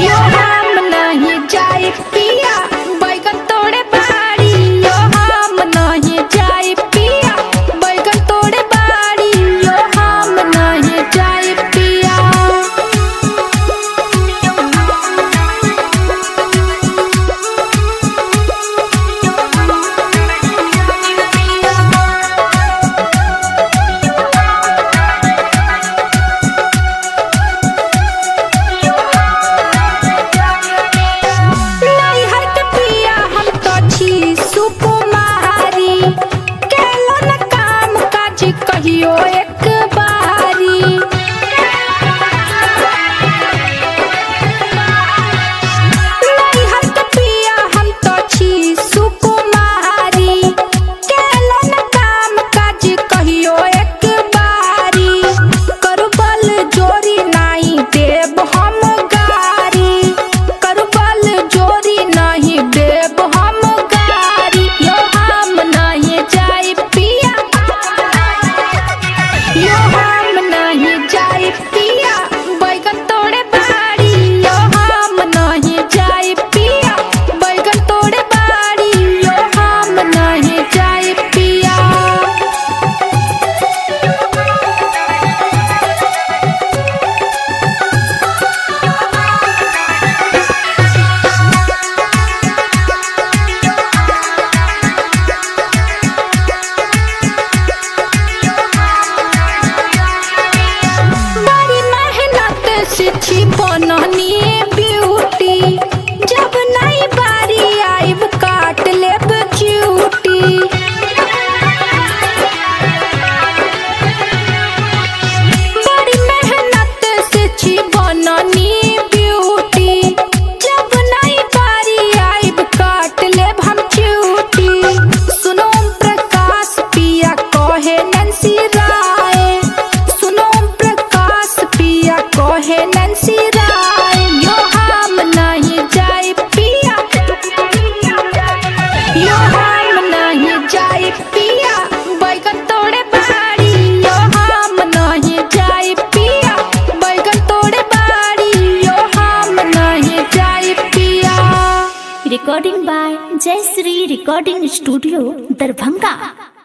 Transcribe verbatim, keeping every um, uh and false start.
यो हम नहीं जाए पिया बैगन तोड़े बाड़ी, यो हम नहीं जाए पिया बैगन तोड़े बाड़ी, यो हम नहीं जाए पिया। कहियो एक बारी नहीं हट पिया हम तो छी सुकुमारी, केलो न काम काज कहियो एक बारी, करू बल जोरी नहीं देब हम गारी, करू बल जोरी नहीं देब हम गारी, यो हम नहीं जाए पिया, यो हम नहीं जाए पिया बैगन तोड़े बाड़ी, यो हम नहीं जाए पिया बैगन तोड़े बाड़ी, यो हम नहीं जाए पिया। छी बननी ब्यूटी जब नई बारी आइब काट लेब च्यूटी, बड़ी मेहनत से छी बननी ब्यूटी जब नई बारी आइब काट लेब हम च्यूटी। सुनो प्रकाश पिया कहे नैन्सी राय, सुनो प्रकाश पिया कहे नैन्सी राय, यो हम नहीं जाए पिया, यो हम नहीं जाए पिया बैगन तोड़े बाड़ी, यो हम नहीं जाए पिया बैगन तोड़े बाड़ी, यो हम नहीं जाए पिया। रिकॉर्डिंग बाय जय श्री रिकॉर्डिंग स्टूडियो दरभंगा।